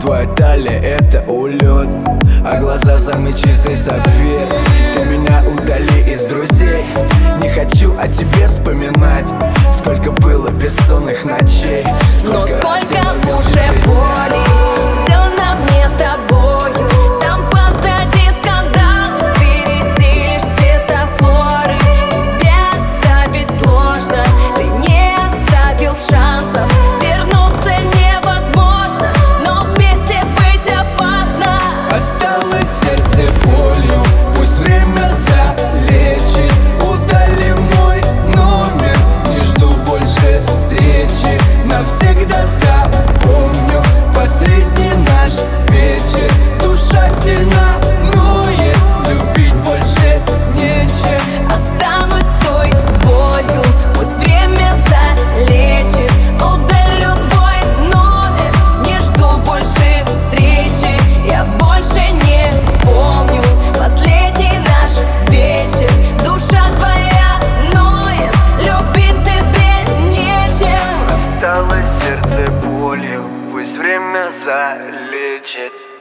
Твоя талия — это улет, а глаза самый чистый сапфир. Ты меня удали из друзей, не хочу о тебе вспоминать. Сколько было бессонных ночей, но сколько уже боли сделано мне тобою. Там позади скандал, впереди лишь светофоры. Тебе оставить сложно, ты не оставил шансов. Вернуться невозможно, но вместе быть опасно. Осталось сердце болью, пусть время залечит. Удали мой номер, не жду больше встречи. Навсегда запомню последний наш вечер. Душа сильна, ноет, любить больше нечем. Останусь с той болью, пусть время залечит. Удалю твой номер, не жду больше встречи. Я больше не помню последний наш вечер. Душа твоя ноет, любить тебе нечем. Осталось сердце болью, пусть время залечит.